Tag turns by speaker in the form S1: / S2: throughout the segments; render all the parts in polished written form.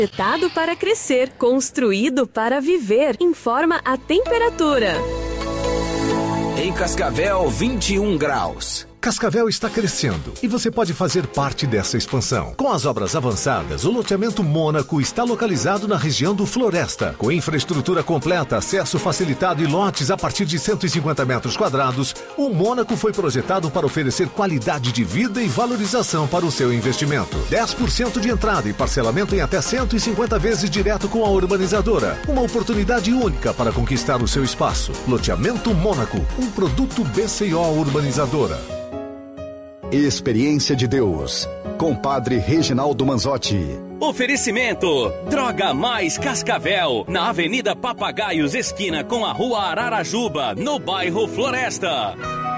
S1: Projetado para crescer, construído para viver, informa a temperatura.
S2: Em Cascavel, 21 graus.
S3: Cascavel está crescendo e você pode fazer parte dessa expansão. Com as obras avançadas, o loteamento Mônaco está localizado na região do Floresta. Com infraestrutura completa, acesso facilitado e lotes a partir de 150 metros quadrados, o Mônaco foi projetado para oferecer qualidade de vida e valorização para o seu investimento. 10% de entrada e parcelamento em até 150 vezes direto com a urbanizadora. Uma oportunidade única para conquistar o seu espaço. Loteamento Mônaco, um produto BCO Urbanizadora.
S4: Experiência de Deus, com Padre Reginaldo Manzotti.
S5: Oferecimento, Droga Mais Cascavel, na Avenida Papagaios, esquina com a Rua Ararajuba, no bairro Floresta.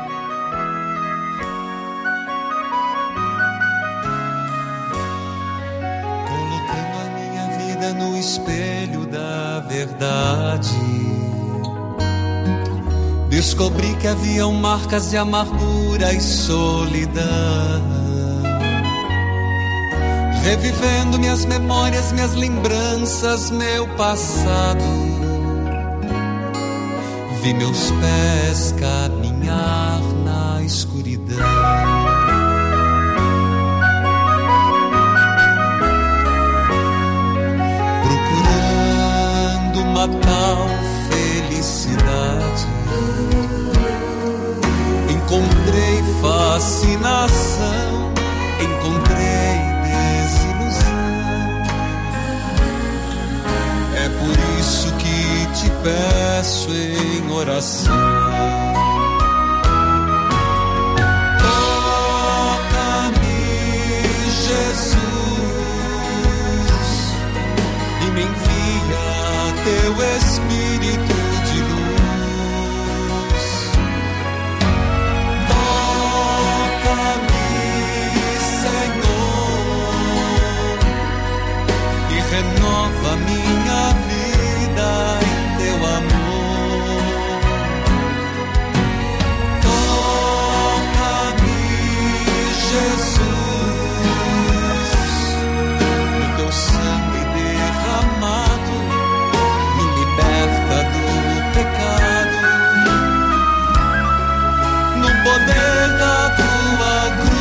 S6: Colocando a minha vida no espelho da verdade, descobri que haviam marcas de amargura e solidão, revivendo minhas memórias, minhas lembranças, meu passado. Vi meus pés caminhar na escuridão, procurando uma tal felicidade. Encontrei fascinação, encontrei desilusão. É por isso que te peço em oração. Toca-me, Jesus, e me envia teu Espírito de luz. Renova minha vida em teu amor. Toca-me, Jesus, o teu sangue derramado me liberta do pecado, no poder da tua cruz.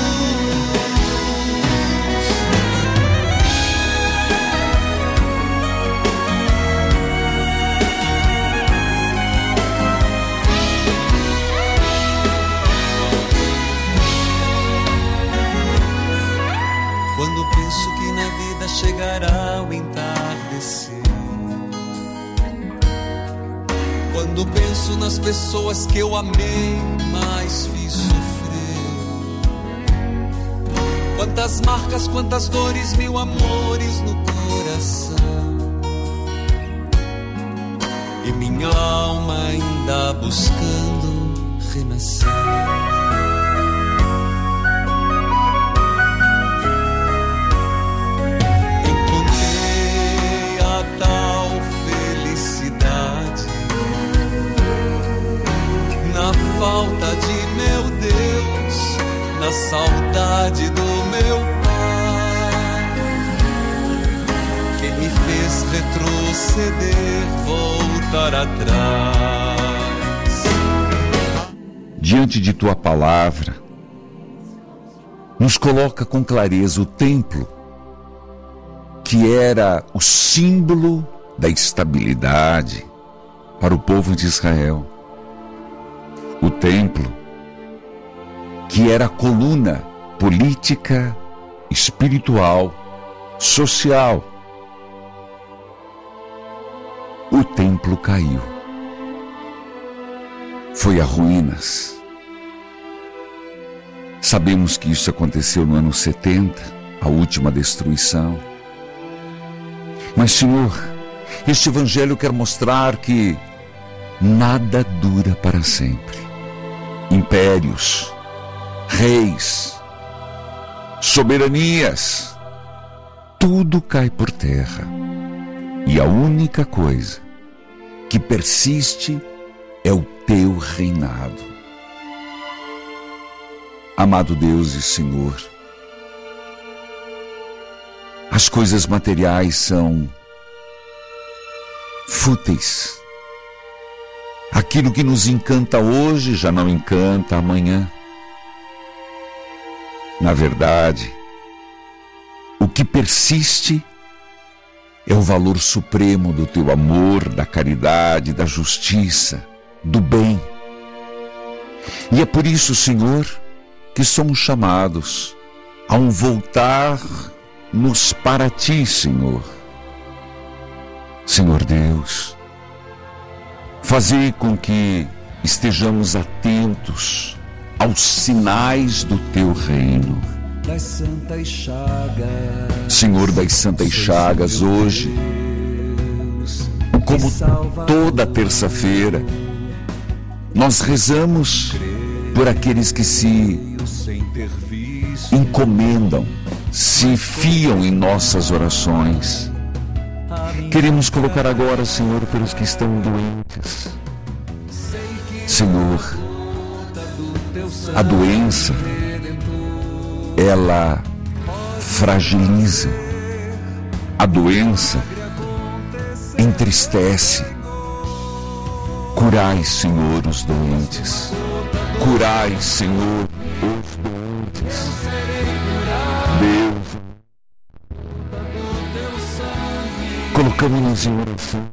S6: Quando penso que na vida chegará o entardecer, quando penso nas pessoas que eu amei, mas fiz sofrer, quantas marcas, quantas dores, mil amores no coração, e minha alma ainda buscando renascer. Falta de meu Deus, na saudade do meu Pai, que me fez retroceder, voltar atrás.
S7: Diante de tua palavra, nos coloca com clareza o templo, que era o símbolo da estabilidade para o povo de Israel. O templo, que era a coluna política, espiritual, social. O templo caiu. Foi a ruínas. Sabemos que isso aconteceu no ano 70, a última destruição. Mas, Senhor, este evangelho quer mostrar que nada dura para sempre. Impérios, reis, soberanias, tudo cai por terra. E a única coisa que persiste é o teu reinado. Amado Deus e Senhor, As coisas materiais são fúteis. Aquilo que nos encanta hoje já não encanta amanhã. Na verdade, o que persiste é o valor supremo do teu amor, da caridade, da justiça, do bem. E é por isso, Senhor, que somos chamados a um voltar-nos para Ti, Senhor. Senhor Deus, fazei com que estejamos atentos aos sinais do Teu reino.
S6: Das santas chagas,
S7: Senhor das santas chagas, hoje, como toda terça-feira, nós rezamos por aqueles que se encomendam, se fiam em nossas orações. Queremos colocar agora, Senhor, pelos que estão doentes. Senhor, a doença, ela fragiliza. A doença entristece. Curai, Senhor, os doentes. Curai, Senhor, os doentes. Deus, colocamos-nos em oração.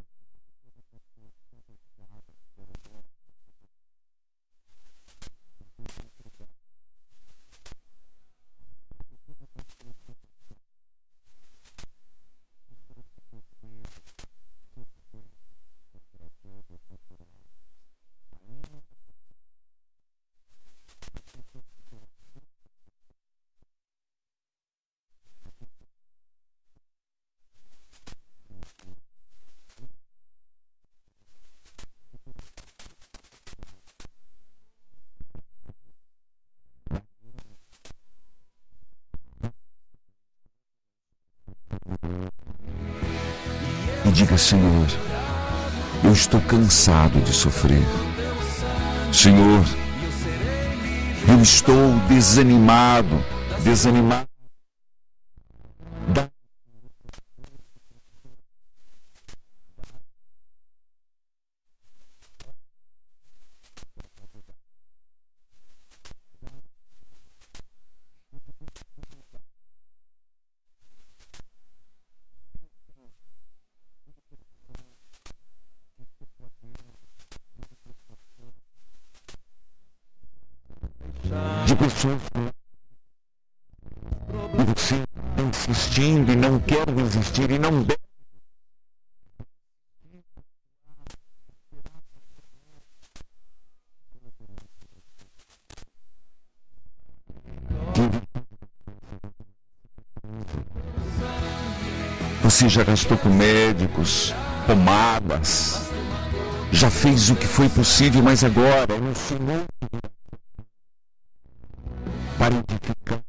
S7: E diga, Senhor, eu estou cansado de sofrer. Senhor, eu estou desanimado. De pessoas e você está insistindo e não quer desistir e não deve. Você já gastou com médicos, pomadas, já fez o que foi possível, mas agora é no Senhor para edificar.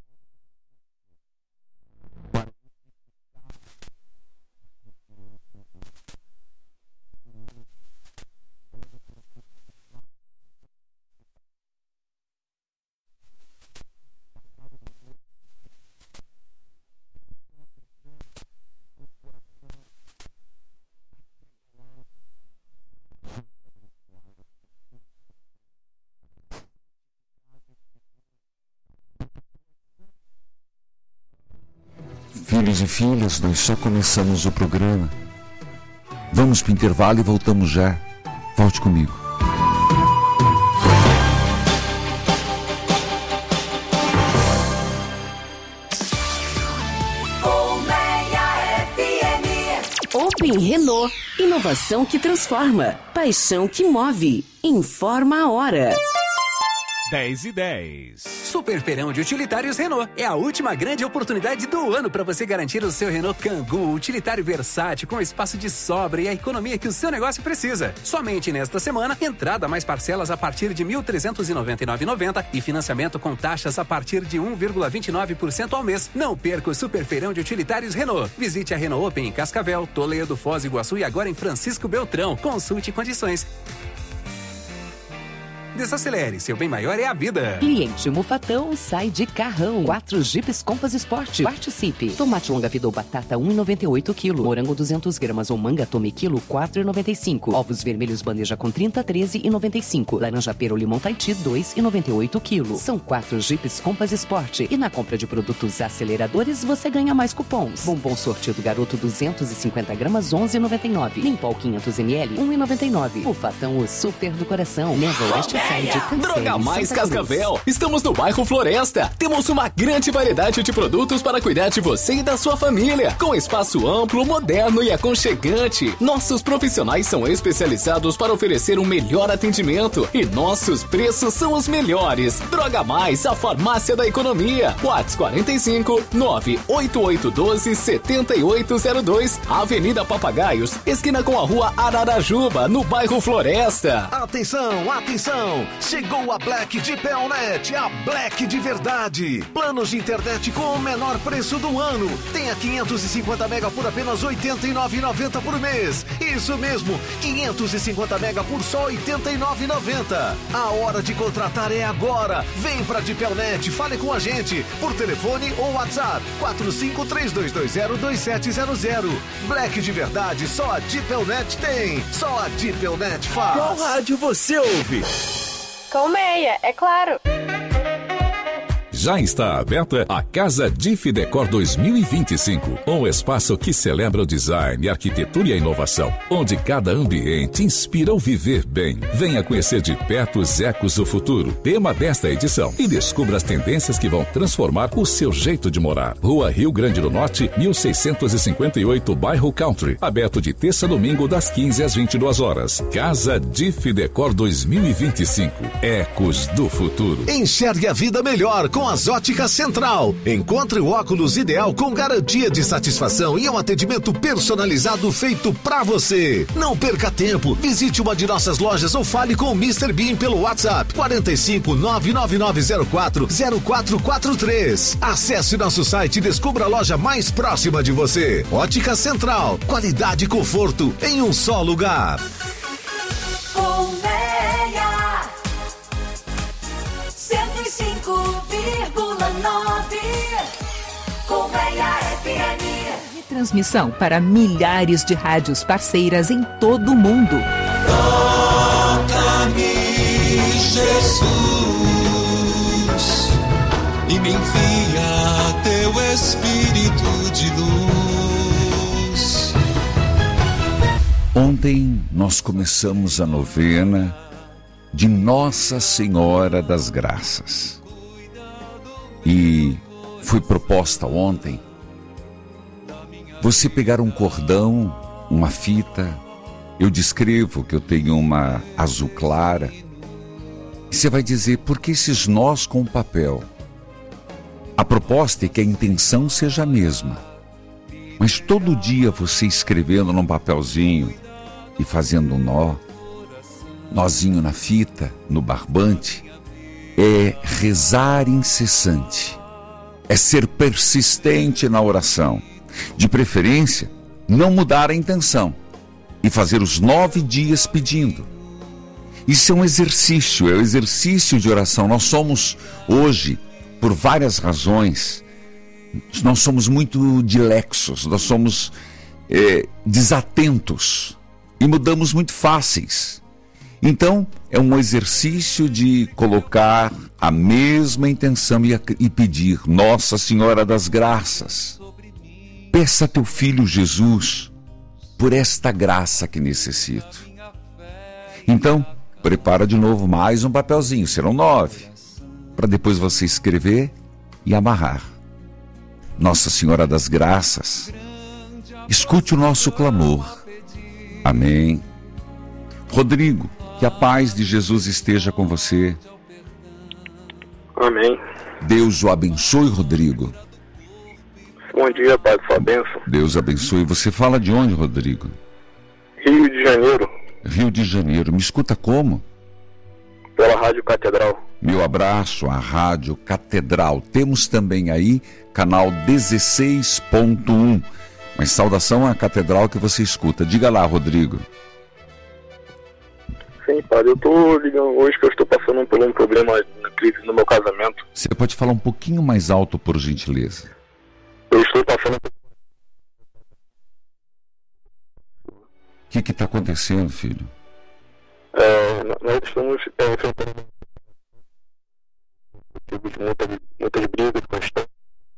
S7: Filhos e filhas, nós só começamos o programa. Vamos para o intervalo e voltamos já. Volte comigo.
S1: Open Renault. Inovação que transforma. Paixão que move. Informa a hora.
S2: 10h10.
S8: Super Feirão de Utilitários Renault. É a última grande oportunidade do ano para você garantir o seu Renault Kangoo utilitário versátil com espaço de sobra e a economia que o seu negócio precisa. Somente nesta semana, entrada mais parcelas a partir de R$ 1.399,90 e financiamento com taxas a partir de 1,29% ao mês. Não perca o Super Feirão de Utilitários Renault. Visite a Renault Open em Cascavel, Toledo, Foz do Iguaçu e agora em Francisco Beltrão. Consulte condições. Desacelere, seu bem maior é a vida.
S1: Cliente Mufatão sai de carrão. 4 Jeeps Compass Sport. Participe. Tomate longa vida ou batata 1,98 kg. Morango 200 gramas ou manga tome quilo 4,95. Ovos vermelhos bandeja com 30, 13,95. Laranja pera ou limão Tahiti 2,98 kg. São 4 Jeeps Compass Sport. E na compra de produtos aceleradores você ganha mais cupons. Bombom sortido garoto 250 gramas 11,99. Limpol 500 ml 1,99. Mufatão, o super do coração. Neva West Side.
S9: Droga Mais Cascavel. Estamos no bairro Floresta. Temos uma grande variedade de produtos para cuidar de você e da sua família. Com espaço amplo, moderno e aconchegante. Nossos profissionais são especializados para oferecer um melhor atendimento. E nossos preços são os melhores. Droga Mais, a farmácia da economia. WhatsApp 45 98812 7802. Avenida Papagaios, esquina com a rua Ararajuba, no bairro Floresta.
S3: Atenção, atenção! Chegou a Black de Pelnet, a Black de verdade. Planos de internet com o menor preço do ano. Tenha 550 mega por apenas R$ 89,90 por mês. Isso mesmo, 550 mega por só R$ 89,90. A hora de contratar é agora. Vem pra de Pelnet, fale com a gente por telefone ou WhatsApp 4532202700. Black de verdade, só a Dipelnet tem. Só a Dipelnet faz.
S2: Qual rádio você ouve?
S10: Colmeia, é claro.
S11: Já está aberta a Casa Diff Decor 2025, um espaço que celebra o design, a arquitetura e a inovação, onde cada ambiente inspira o viver bem. Venha conhecer de perto os ecos do futuro, tema desta edição, e descubra as tendências que vão transformar o seu jeito de morar. Rua Rio Grande do Norte, 1658, bairro Country, aberto de terça a domingo das 15 às 22 horas. Casa Diff Decor 2025, ecos do futuro.
S3: Enxergue a vida melhor com as Óticas Central. Encontre o óculos ideal com garantia de satisfação e um atendimento personalizado feito pra você. Não perca tempo. Visite uma de nossas lojas ou fale com o Mr. Bean pelo WhatsApp 45 99904 0443. Acesse nosso site e descubra a loja mais próxima de você. Ótica Central. Qualidade e conforto em um só lugar.
S12: Colmeia 105,9 Colmeia FM.
S13: Transmissão para milhares de rádios parceiras em todo o mundo.
S6: Toca-me, Jesus, e me envia teu Espírito de luz.
S7: Ontem nós começamos a novena de Nossa Senhora das Graças. E foi proposta ontem você pegar um cordão, uma fita. Eu descrevo que eu tenho uma azul clara. E você vai dizer, por que esses nós com papel? A proposta é que a intenção seja a mesma. Mas todo dia você escrevendo num papelzinho e fazendo um nozinho na fita, no barbante, é rezar incessante, é ser persistente na oração. De preferência, não mudar a intenção e fazer os 9 dias pedindo. Isso é um exercício, é o exercício de oração. Nós somos hoje, por várias razões, nós somos muito dilexos, nós somos desatentos e mudamos muito fáceis. Então, é um exercício de colocar a mesma intenção e pedir, Nossa Senhora das Graças, peça a teu filho Jesus por esta graça que necessito. Então, prepara de novo mais um papelzinho, serão 9, para depois você escrever e amarrar. Nossa Senhora das Graças, escute o nosso clamor. Amém. Rodrigo, que a paz de Jesus esteja com você.
S14: Amém.
S7: Deus o abençoe, Rodrigo.
S14: Bom dia, Pai, sua bênção.
S7: Deus abençoe. Você fala de onde, Rodrigo?
S14: Rio de Janeiro.
S7: Rio de Janeiro. Me escuta como?
S14: Pela Rádio Catedral.
S7: Meu abraço à Rádio Catedral. Temos também aí canal 16.1. Mas saudação à Catedral que você escuta. Diga lá, Rodrigo.
S14: Sim, padre, eu tô ligando hoje que eu estou passando por um problema na crise no meu casamento.
S7: Você pode falar um pouquinho mais alto, por gentileza?
S14: Eu estou passando por...
S7: O que está acontecendo, filho?
S14: Nós estamos enfrentando muitas brigas constantes.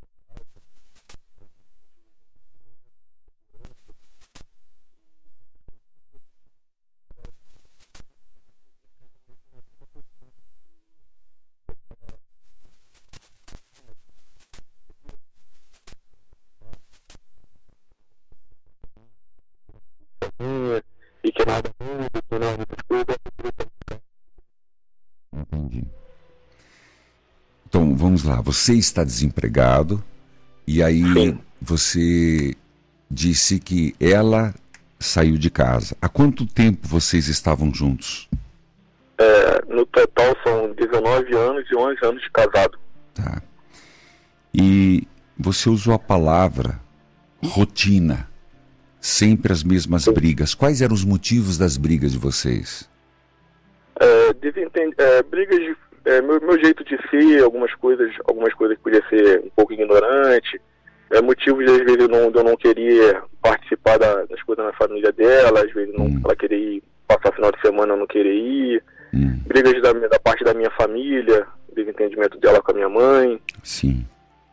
S14: E que nada muda, que não muitas coisas.
S7: Entendi. Então, vamos lá. Você está desempregado e aí Sim. Você disse que ela saiu de casa. Há quanto tempo vocês estavam juntos?
S14: No total são 19 anos e 11 anos de casado.
S7: Tá. E você usou a palavra rotina. Sempre as mesmas brigas. Quais eram os motivos das brigas de vocês?
S14: Brigas de... meu jeito de ser, algumas coisas que podia ser um pouco ignorante, motivos de às vezes eu não queria participar das coisas na família dela, às vezes ela queria ir passar final de semana, eu não queria ir, brigas da parte da minha família, desentendimento dela com a minha mãe.
S7: Sim.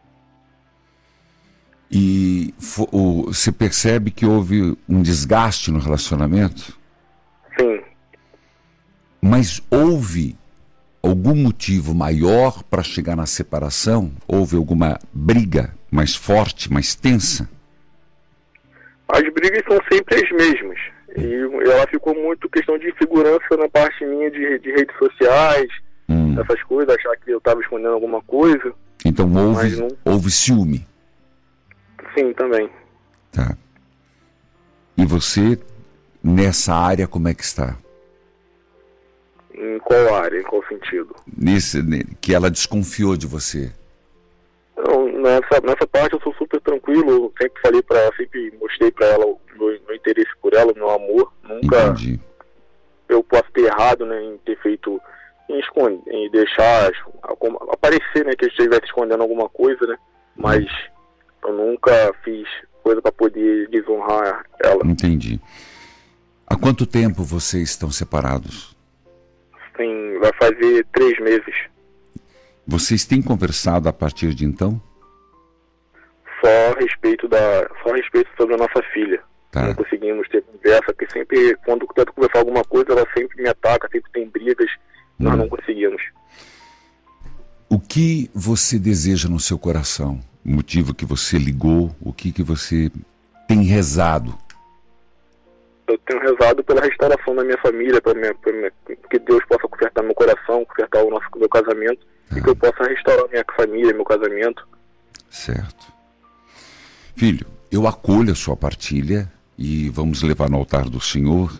S7: E você percebe que houve um desgaste no relacionamento?
S14: Sim.
S7: Mas houve algum motivo maior para chegar na separação? Houve alguma briga mais forte, mais tensa?
S14: As brigas são sempre as mesmas. E ela ficou muito questão de insegurança na parte minha de redes sociais, essas coisas, achar que eu estava escondendo alguma coisa.
S7: Então houve ciúme?
S14: Sim, também.
S7: Tá. E você, nessa área, como é que está?
S14: Em qual área? Em qual sentido?
S7: Que ela desconfiou de você.
S14: Não, nessa parte eu sou super tranquilo. Eu sempre falei para ela, sempre mostrei para ela o meu interesse por ela, o meu amor. Nunca
S7: Entendi.
S14: Eu posso ter errado, né, em ter feito, em deixar aparecer, né, que eu estivesse escondendo alguma coisa, né? Mas eu nunca fiz coisa para poder desonrar ela.
S7: Entendi. Há quanto tempo vocês estão separados?
S14: Sim, vai fazer 3 meses.
S7: Vocês têm conversado a partir de então?
S14: Só a respeito sobre a nossa filha.
S7: Tá.
S14: Não conseguimos ter conversa, porque sempre, quando eu tento conversar alguma coisa, ela sempre me ataca, sempre tem brigas, nós não conseguimos.
S7: O que você deseja no seu coração? O motivo que você ligou, o que você tem rezado?
S14: Eu tenho rezado pela restauração da minha família, que Deus possa consertar meu coração, consertar meu casamento, e que eu possa restaurar minha família, meu casamento.
S7: Certo. Filho, eu acolho a sua partilha e vamos levar no altar do Senhor,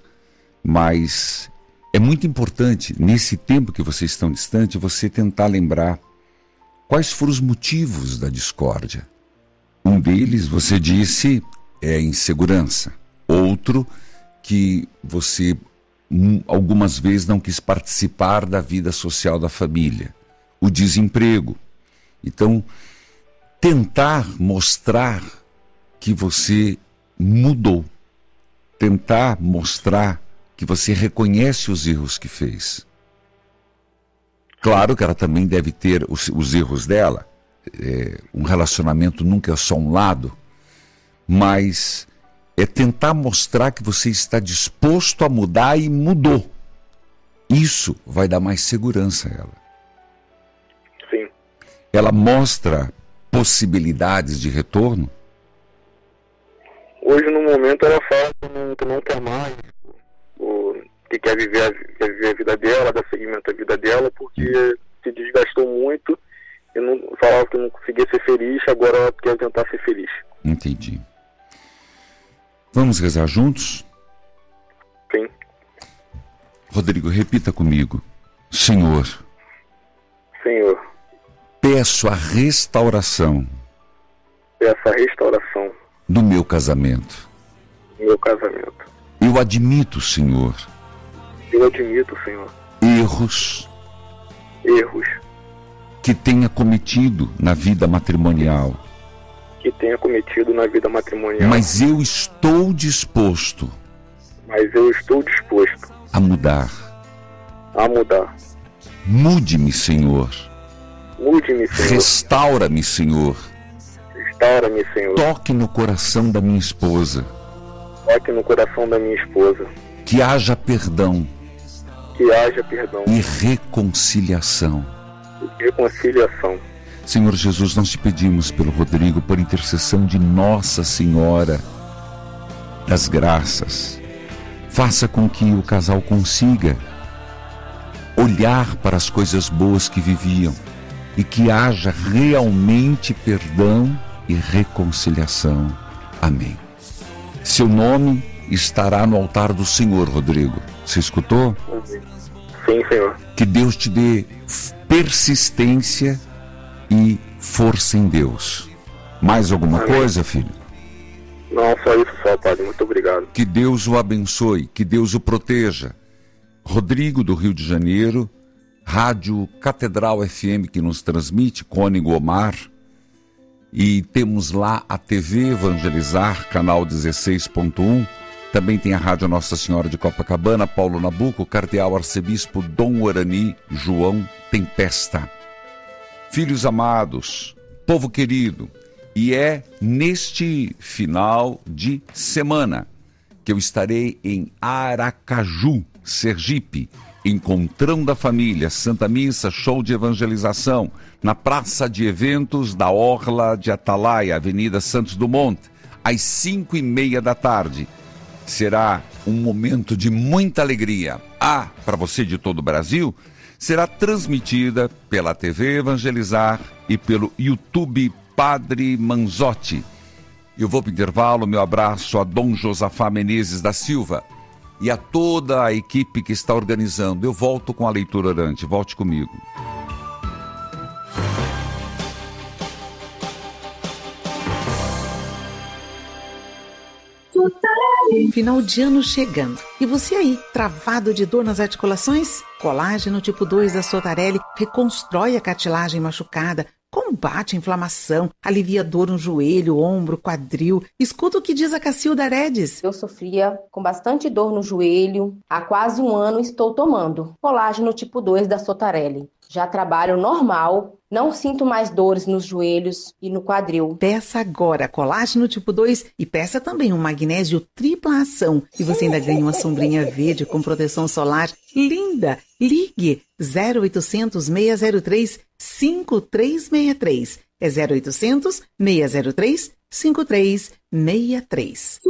S7: mas é muito importante, nesse tempo que vocês estão distantes, você tentar lembrar quais foram os motivos da discórdia. Um deles, você disse, é a insegurança. Outro, que você algumas vezes não quis participar da vida social da família. O desemprego. Então, tentar mostrar que você mudou. Tentar mostrar que você reconhece os erros que fez. Claro que ela também deve ter os erros dela. Um relacionamento nunca é só um lado. Mas é tentar mostrar que você está disposto a mudar e mudou. Isso vai dar mais segurança a ela.
S14: Sim.
S7: Ela mostra possibilidades de retorno?
S14: Hoje, no momento, ela fala que não quer mais, que quer viver a vida dela, dar seguimento à vida dela, porque se desgastou muito e não falava que não conseguia ser feliz, agora ela quer tentar ser feliz.
S7: Entendi. Vamos rezar juntos?
S14: Sim.
S7: Rodrigo, repita comigo. Senhor, peço a restauração do meu casamento. Eu admito, Senhor,
S14: Eu admito, Senhor.
S7: Erros que tenha cometido na vida matrimonial. Mas eu estou disposto a mudar. Mude-me, Senhor. Restaura-me, Senhor. Toque no coração da minha esposa. Que haja perdão. E reconciliação. Senhor Jesus, nós te pedimos pelo Rodrigo, por intercessão de Nossa Senhora das Graças. Faça com que o casal consiga olhar para as coisas boas que viviam e que haja realmente perdão e reconciliação. Amém. Seu nome estará no altar do Senhor, Rodrigo. Você escutou?
S14: Sim, Senhor.
S7: Que Deus te dê persistência e força em Deus. Mais alguma coisa, filho?
S14: Não, só isso só, Padre. Muito obrigado.
S7: Que Deus o abençoe, que Deus o proteja. Rodrigo, do Rio de Janeiro, Rádio Catedral FM, que nos transmite, Cônigo Omar. E temos lá a TV Evangelizar, canal 16.1. Também tem a Rádio Nossa Senhora de Copacabana, Paulo Nabuco, Cardeal Arcebispo Dom Orani João Tempesta. Filhos amados, povo querido, e é neste final de semana que eu estarei em Aracaju, Sergipe, Encontrão da Família, Santa Missa, show de evangelização, na Praça de Eventos da Orla de Atalaia, Avenida Santos Dumont, às 5:30 da tarde. Será um momento de muita alegria. Para você de todo o Brasil, será transmitida pela TV Evangelizar e pelo YouTube Padre Manzotti. Eu vou para o intervalo, meu abraço a Dom Josafá Menezes da Silva e a toda a equipe que está organizando. Eu volto com a leitura orante, volte comigo.
S13: Final de ano chegando. E você aí, travado de dor nas articulações? Colágeno tipo 2 da Sotarelli reconstrói a cartilagem machucada, combate a inflamação, alivia dor no joelho, ombro, quadril. Escuta o que diz a Cacilda Aredes.
S15: Eu sofria com bastante dor no joelho. Há quase um ano estou tomando colágeno tipo 2 da Sotarelli. Já trabalho normal, não sinto mais dores nos joelhos e no quadril.
S13: Peça agora colágeno tipo 2 e peça também um magnésio tripla ação. E você ainda ganha uma sombrinha verde com proteção solar linda. Ligue 0800 603 5363. É 0800 603 5363.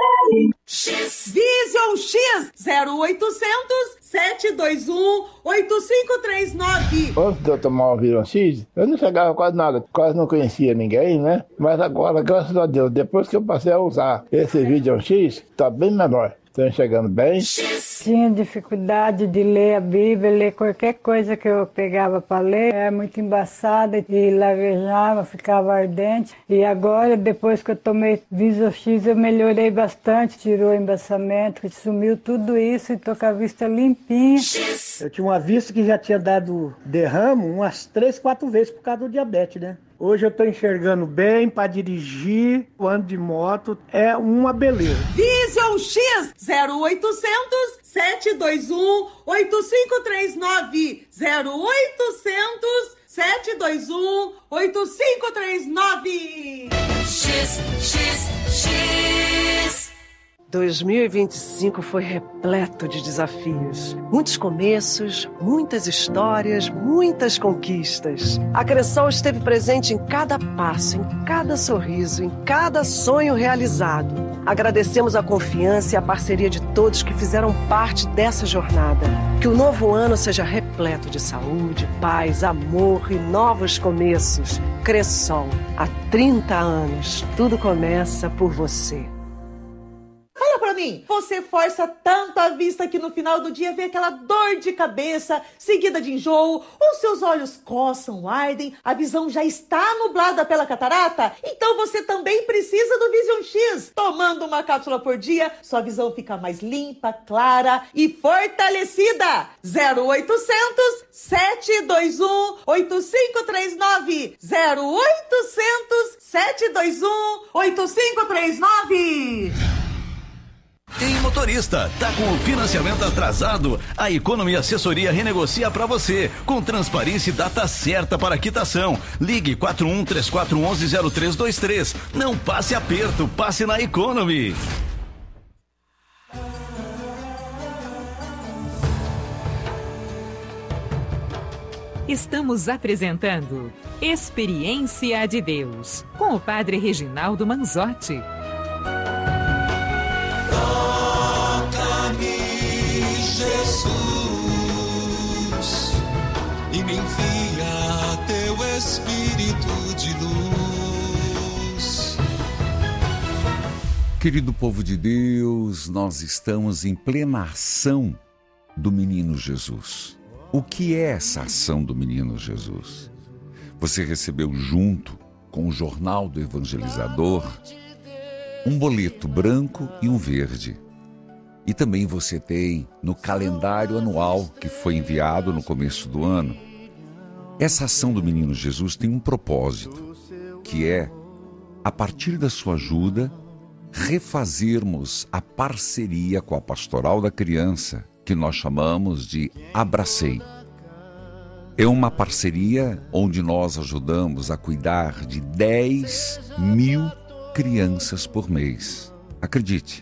S16: Vision X 0800 721 8539.
S17: Antes de eu tomar o Vision X, eu não chegava quase nada, quase não conhecia ninguém, né? Mas agora, graças a Deus, depois que eu passei a usar esse Vision X, tá bem melhor. Estou enxergando bem.
S18: Tinha dificuldade de ler a Bíblia, ler qualquer coisa que eu pegava para ler. Era muito embaçada e lavejava, ficava ardente. E agora, depois que eu tomei Vision X, eu melhorei bastante. Tirou o embaçamento, sumiu tudo isso e estou com a vista limpinha.
S19: Eu tinha uma vista que já tinha dado derrame umas 3, 4 vezes por causa do diabetes, né? Hoje eu estou enxergando bem para dirigir, ando de moto, é uma beleza.
S16: Vision X 0800 721 8539. 0800 721 8539.
S20: X. 2025 foi repleto de desafios. Muitos começos, muitas histórias, muitas conquistas. A Cressol esteve presente em cada passo, em cada sorriso, em cada sonho realizado. Agradecemos a confiança e a parceria de todos que fizeram parte dessa jornada. Que o novo ano seja repleto de saúde, paz, amor e novos começos. Cressol, há 30 anos, tudo começa por você.
S16: Fala pra pra mim. Você força tanto a vista que no final do dia vem aquela dor de cabeça, seguida de enjoo, os seus olhos coçam, ardem, a visão já está nublada pela catarata? Então você também precisa do Vision X. Tomando uma cápsula por dia, sua visão fica mais limpa, clara e fortalecida. 0800 721 8539. 0800 721 8539.
S2: Ei, motorista, tá com o financiamento atrasado? A Economy Assessoria renegocia para você, com transparência e data certa para quitação. Ligue 4134110323. Não passe aperto, passe na Economy.
S21: Estamos apresentando Experiência de Deus, com o Padre Reginaldo Manzotti.
S6: Jesus, e me envia teu Espírito de luz.
S7: Querido povo de Deus, nós estamos em plena ação do Menino Jesus. O que é essa ação do Menino Jesus? Você recebeu junto com o Jornal do Evangelizador um boleto branco e um verde. E também você tem no calendário anual que foi enviado no começo do ano. Essa ação do Menino Jesus tem um propósito, que é, a partir da sua ajuda, refazermos a parceria com a Pastoral da Criança, que nós chamamos de Abracei. É uma parceria onde nós ajudamos a cuidar de 10.000 crianças por mês. Acredite.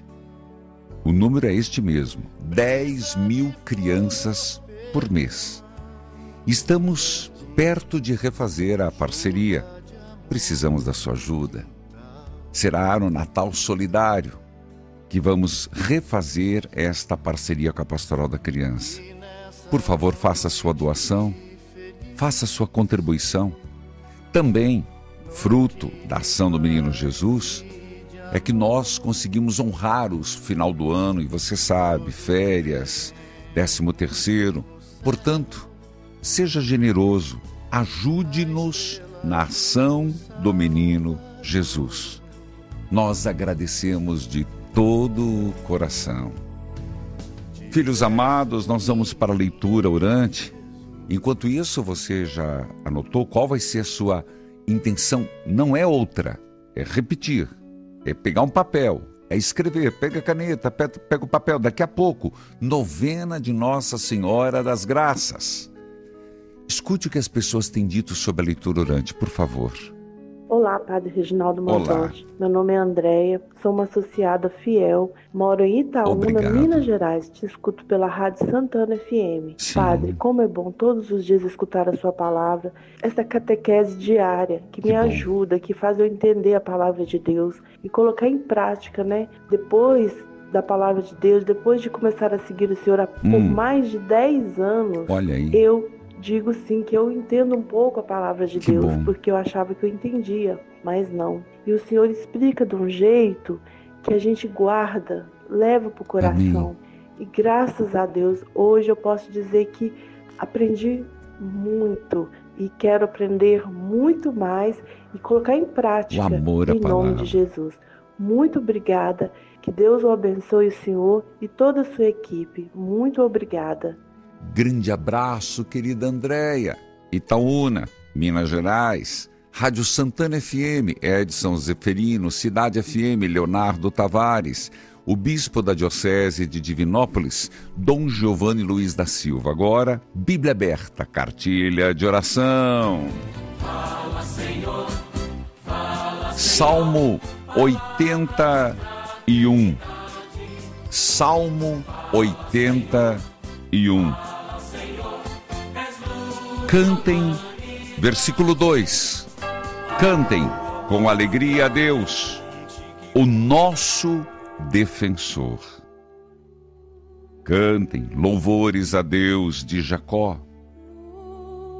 S7: O número é este mesmo, 10.000 crianças por mês. Estamos perto de refazer a parceria. Precisamos da sua ajuda. Será no Natal Solidário que vamos refazer esta parceria com a Pastoral da Criança. Por favor, faça a sua doação, faça a sua contribuição. Também, fruto da ação do Menino Jesus, é que nós conseguimos honrar o final do ano, e você sabe, férias, 13º. Portanto, seja generoso, ajude-nos na ação do Menino Jesus. Nós agradecemos de todo o coração. Filhos amados, nós vamos para a leitura orante. Enquanto isso, você já anotou qual vai ser a sua intenção? Não é outra, é repetir. É pegar um papel, é escrever, pega a caneta, pega o papel. Daqui a pouco, novena de Nossa Senhora das Graças. Escute o que as pessoas têm dito sobre a leitura orante, por favor.
S22: Olá, Padre Reginaldo Manzotti. Meu nome é Andréia, sou uma associada fiel, moro em Itaúna, Minas Gerais. Te escuto pela Rádio Santana FM. Sim. Padre, como é bom todos os dias escutar a sua palavra, essa catequese diária que me ajuda, que faz eu entender a palavra de Deus e colocar em prática, né? Depois da palavra de Deus, depois de começar a seguir o Senhor por mais de 10 anos, eu digo sim que eu entendo um pouco a palavra de Deus, porque eu achava que eu entendia, mas não. E o Senhor explica de um jeito que a gente guarda, leva para o coração. E graças a Deus, hoje eu posso dizer que aprendi muito e quero aprender muito mais e colocar em prática em nome de Jesus. Muito obrigada, que Deus o abençoe, o Senhor e toda a sua equipe. Muito obrigada.
S7: Grande abraço, querida Andréia. Itaúna, Minas Gerais. Rádio Santana FM, Edson Zeferino. Cidade FM, Leonardo Tavares. O bispo da Diocese de Divinópolis, Dom Giovanni Luiz da Silva. Agora, Bíblia aberta, cartilha de oração.
S12: Fala, Senhor. Fala, Senhor.
S7: Salmo 81. Salmo 81. Cantem, versículo 2. Cantem com alegria a Deus, o nosso defensor. Cantem louvores a Deus de Jacó.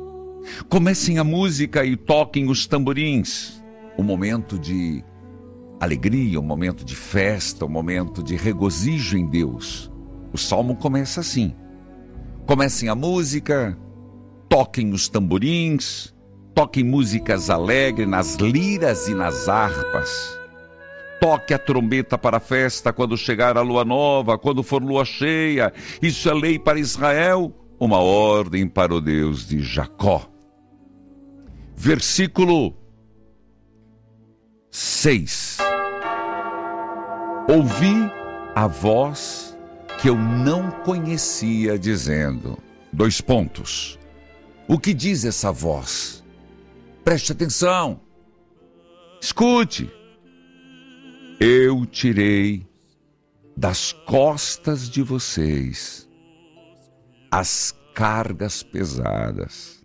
S7: Comecem a música e toquem os tamborins. O momento de alegria, um momento de festa, um momento de regozijo em Deus. O salmo começa assim. Comecem a música, toquem os tamborins, toquem músicas alegres nas liras e nas harpas. Toque a trombeta para a festa quando chegar a lua nova, quando for lua cheia. Isso é lei para Israel, uma ordem para o Deus de Jacó. Versículo 6. Ouvi a voz que eu não conhecia dizendo... O que diz essa voz? Preste atenção. Escute. Eu tirei das costas de vocês as cargas pesadas.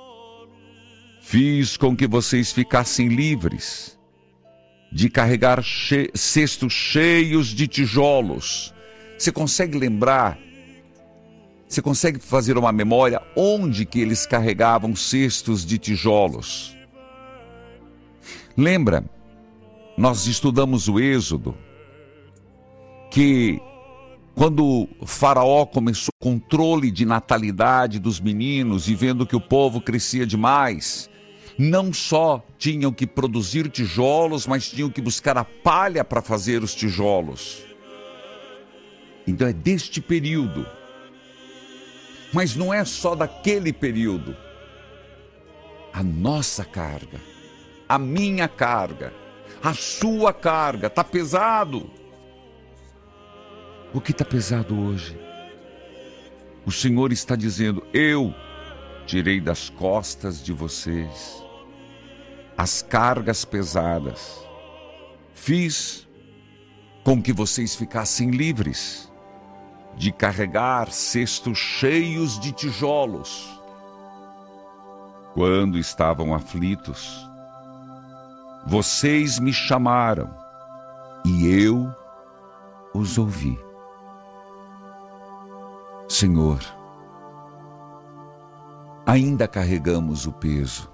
S7: Fiz com que vocês ficassem livres de carregar cestos cheios de tijolos. Você consegue lembrar? Você consegue fazer uma memória onde que eles carregavam cestos de tijolos? Lembra? Nós estudamos o Êxodo, que quando o faraó começou o controle de natalidade dos meninos e vendo que o povo crescia demais, não só tinham que produzir tijolos, mas tinham que buscar a palha para fazer os tijolos. Então é deste período. Mas não é só daquele período. A nossa carga, a minha carga, a sua carga, está pesado. O que está pesado hoje? O Senhor está dizendo, eu tirei das costas de vocês as cargas pesadas. Fiz com que vocês ficassem livres de carregar cestos cheios de tijolos. Quando estavam aflitos, vocês me chamaram e eu os ouvi. Senhor, ainda carregamos o peso.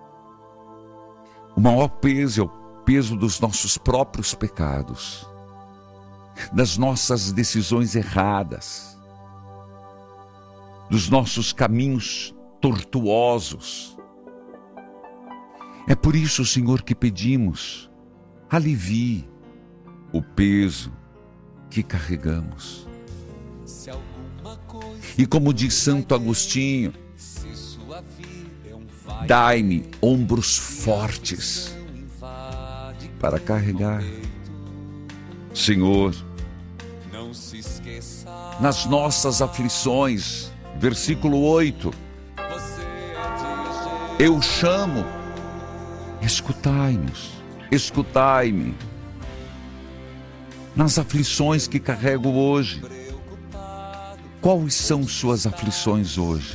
S7: O maior peso é o peso dos nossos próprios pecados, das nossas decisões erradas, dos nossos caminhos tortuosos. É por isso, Senhor, que pedimos, alivie o peso que carregamos. E como diz Santo Agostinho, dai-me ombros fortes para carregar. Senhor, nas nossas aflições, versículo 8, eu chamo, escutai-nos, escutai-me. Nas aflições que carrego hoje, quais são suas aflições hoje?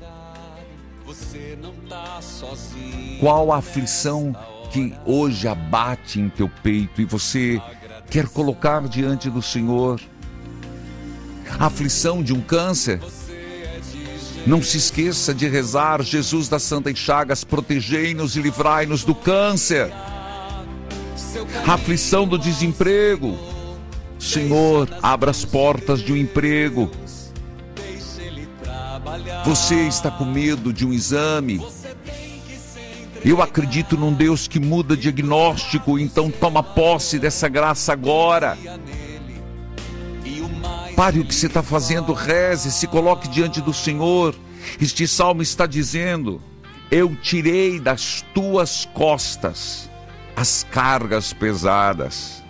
S7: Qual a aflição que hoje abate em teu peito e você quer colocar diante do Senhor? A aflição de um câncer? Não se esqueça de rezar, Jesus das Santas Chagas, protegei-nos e livrai-nos do câncer. A aflição do desemprego? Senhor, abra as portas de um emprego. Você está com medo de um exame? Eu acredito num Deus que muda diagnóstico, então toma posse dessa graça agora. Pare o que você está fazendo, reze, se coloque diante do Senhor. Este salmo está dizendo, eu tirei das tuas costas as cargas pesadas.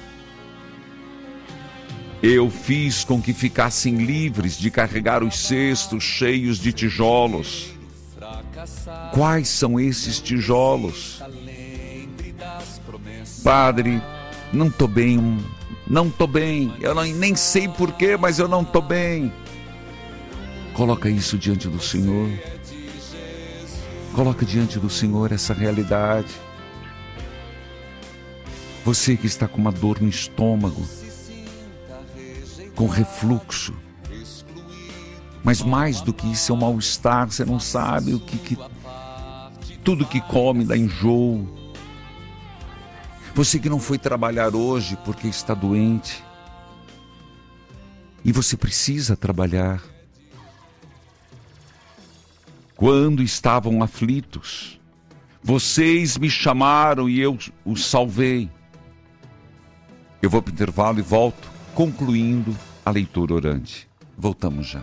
S7: Eu fiz com que ficassem livres de carregar os cestos cheios de tijolos. Quais são esses tijolos? Padre, não estou bem, eu nem sei porquê, mas eu não estou bem. Coloca isso diante do Senhor. Coloca diante do Senhor essa realidade. Você que está com uma dor no estômago, com refluxo, mas mais do que isso é um mal-estar, você não sabe o que tudo que come dá enjoo. Você que não foi trabalhar hoje porque está doente. E você precisa trabalhar. Quando estavam aflitos, vocês me chamaram e eu os salvei. Eu vou para o intervalo e volto, concluindo a leitura orante. Voltamos já.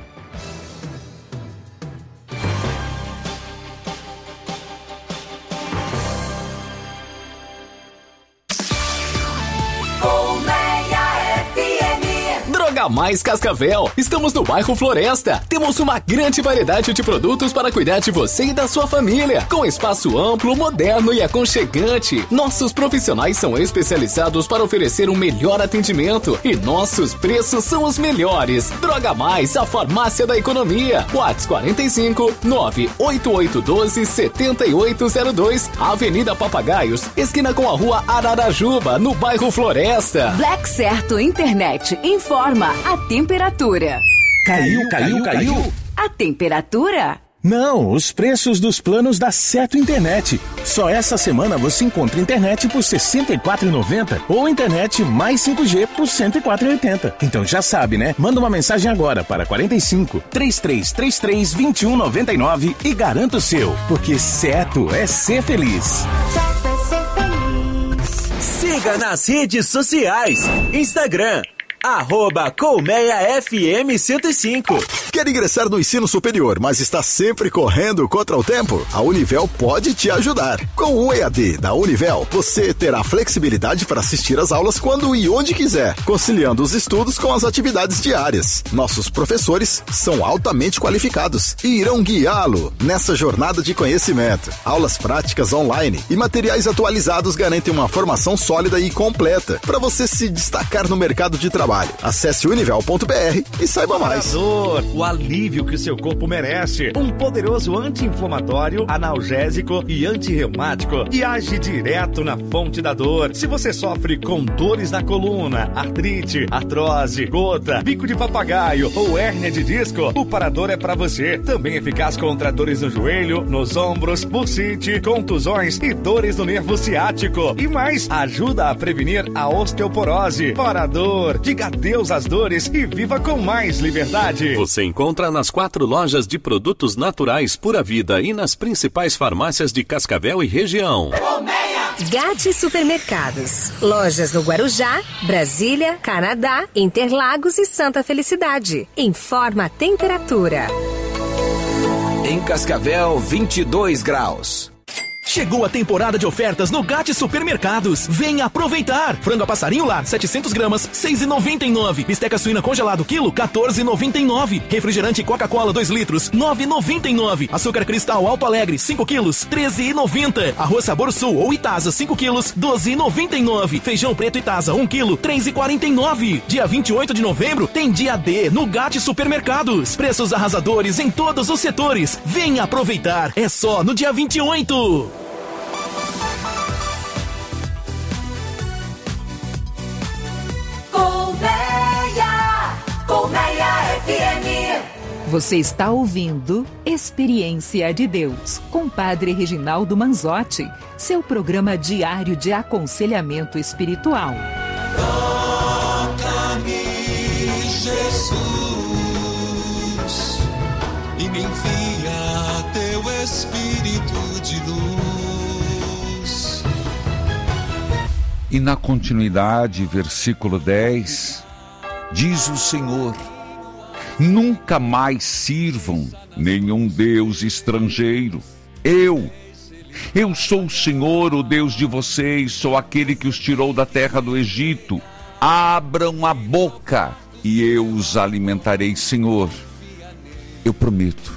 S9: Droga Mais Cascavel. Estamos no bairro Floresta. Temos uma grande variedade de produtos para cuidar de você e da sua família. Com espaço amplo, moderno e aconchegante. Nossos profissionais são especializados para oferecer um melhor atendimento. E nossos preços são os melhores. Droga Mais, a farmácia da economia. WhatsApp 45 98812 7802. Avenida Papagaios, esquina com a rua Ararajuba, no bairro Floresta.
S4: Black Certo Internet informa a temperatura.
S5: Caiu.
S4: A temperatura?
S5: Não, os preços dos planos da Certo Internet. Só essa semana você encontra internet por R$ 64,90 ou internet mais 5G por R$ 104,80. Então já sabe, né? Manda uma mensagem agora para 45 3333 2199 e garanta o seu, porque certo é ser feliz.
S23: Siga nas redes sociais. Instagram, @ColmeiaFM105.
S24: Quer ingressar no ensino superior, mas está sempre correndo contra o tempo? A Univel pode te ajudar. Com o EAD da Univel, você terá flexibilidade para assistir às aulas quando e onde quiser, conciliando os estudos com as atividades diárias. Nossos professores são altamente qualificados e irão guiá-lo nessa jornada de conhecimento. Aulas práticas online e materiais atualizados garantem uma formação sólida e completa para você se destacar no mercado de trabalho. Acesse univel.br e saiba mais.
S25: O alívio que o seu corpo merece. Um poderoso anti-inflamatório, analgésico e antirreumático e age direto na fonte da dor. Se você sofre com dores na coluna, artrite, artrose, gota, bico de papagaio ou hérnia de disco, o Parador é pra você. Também eficaz contra dores no joelho, nos ombros, bursite, contusões e dores no nervo ciático. E mais, ajuda a prevenir a osteoporose. Parador, diga adeus às dores e viva com mais liberdade.
S26: Você encontra nas 4 lojas de produtos naturais Pura Vida e nas principais farmácias de Cascavel e região.
S4: GAT Supermercados. Lojas no Guarujá, Brasília, Canadá, Interlagos e Santa Felicidade. Informa a temperatura.
S23: Em Cascavel, 22 graus.
S5: Chegou a temporada de ofertas no GAT Supermercados. Venha aproveitar. Frango a passarinho lar, 700 gramas, 6,99. Bisteca suína congelado, quilo, 14,99. Refrigerante Coca-Cola, 2 litros, 9,99. Açúcar cristal Alto Alegre, 5 quilos, 13,90. Arroz Sabor Sul ou Itasa, 5 quilos, 12,99. Feijão preto Itasa, 1 quilo, 3,49. Dia 28 de novembro tem dia D no GAT Supermercados. Preços arrasadores em todos os setores. Venha aproveitar. É só no dia 28.
S4: Colmeia FM.
S21: Você está ouvindo Experiência de Deus com Padre Reginaldo Manzotti, seu programa diário de aconselhamento espiritual.
S6: Toca-me, Jesus, e me envia teu Espírito de luz.
S7: E na continuidade, versículo 10, diz o Senhor: nunca mais sirvam nenhum Deus estrangeiro. Eu sou o Senhor, o Deus de vocês, sou aquele que os tirou da terra do Egito. Abram a boca e eu os alimentarei. Senhor, eu prometo